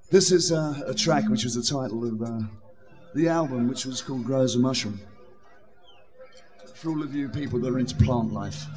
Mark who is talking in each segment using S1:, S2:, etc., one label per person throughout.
S1: This is a track which was the title of the album, which was called Grow as a Mushroom. For all of you people that are into plant life.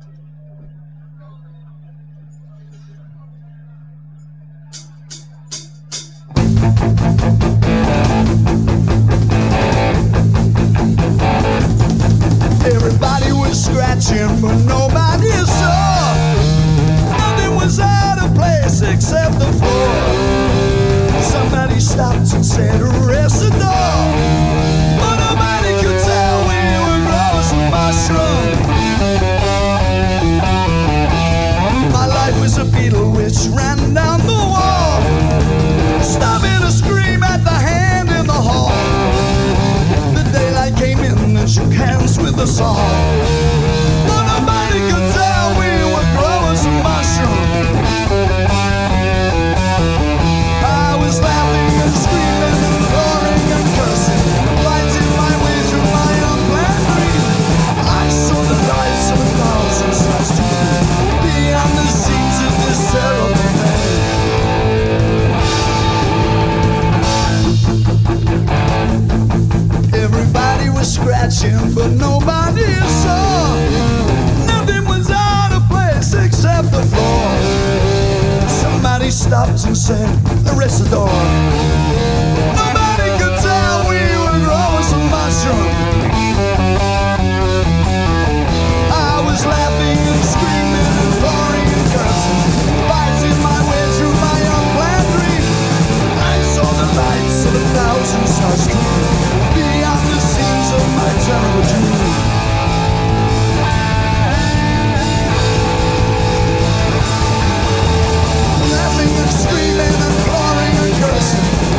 S1: Everybody was scratching, but nobody saw. Nothing was out of place except the floor. Somebody stopped and said, arrest the door. But nobody could tell we were growing a mushroom. My life was a beetle which ran down the wall, stopping to scream at the hand in the hall. The daylight came in and shook hands with us all. But nobody could tell we were growing some mushroom. I was laughing and screaming and roaring and cursing, fighting my way through my unplanned dream. I saw the lights of a thousand stars beyond the scenes of this terrible day. Everybody was scratching, but nobody saw. Nothing was out of place except the floor. Somebody stopped and said, arrest the door. Nobody could tell we were growing some mushroom. I was laughing and screaming and roaring and cursing, fighting my way through my unplanned dream. I saw the lights of a thousand stars beyond the scenes of my terrible dream. Laughing and screaming and roaring and cursing,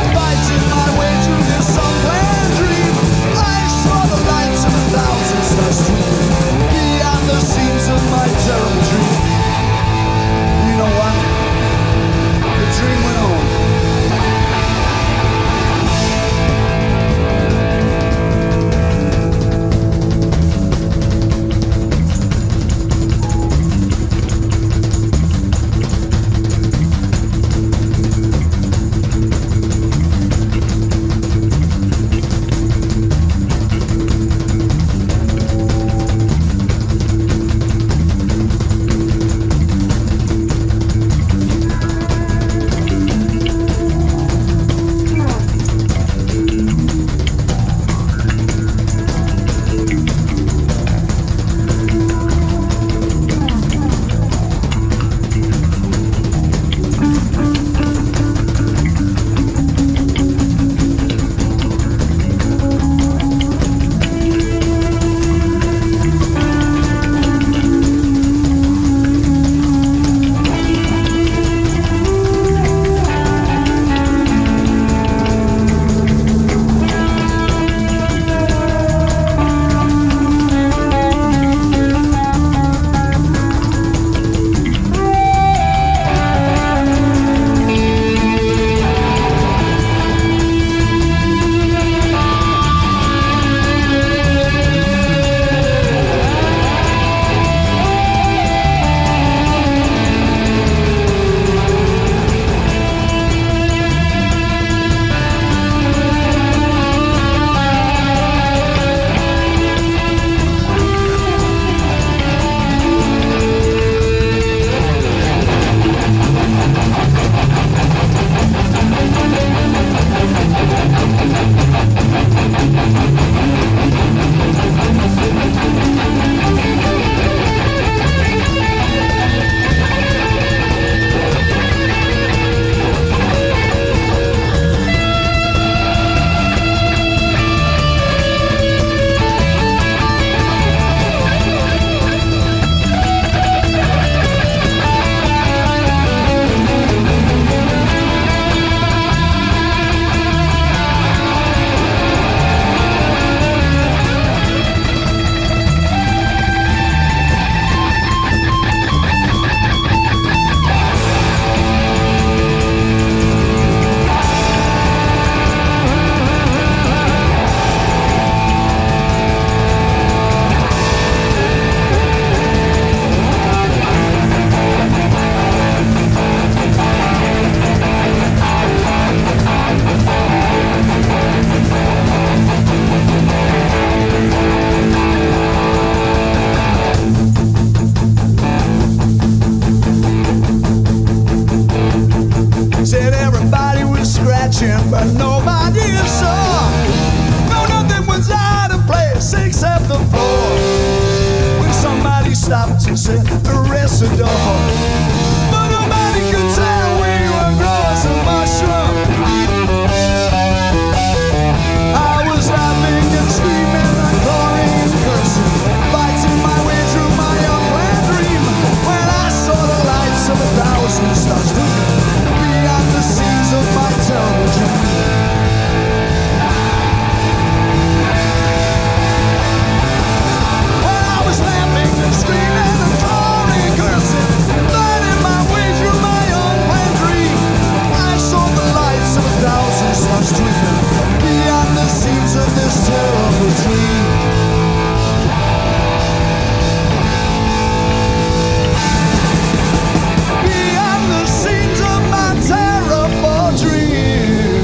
S1: scratching, but nobody saw. No, nothing was out of place except the floor. When somebody stopped and said, arrest the dog. But nobody could tell we were growing some mushroom. I was laughing and screaming and calling and cursing, fighting my way through my unplanned dream, when I saw the lights of 1,000 stars twinkling beyond the scenes of my terrible dream. When I was laughing and screaming and calling and cursing, fighting my way through my unplanned dream, I saw the lights of 1,000 stars twinkling beyond the scenes of this terrible dream. Beyond the scenes of my terrible dream.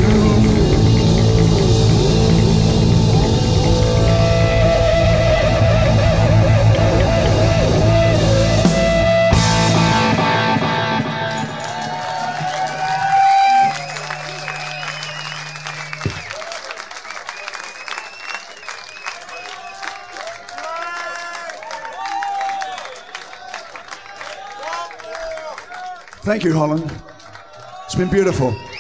S1: Thank you, Holland. It's been beautiful.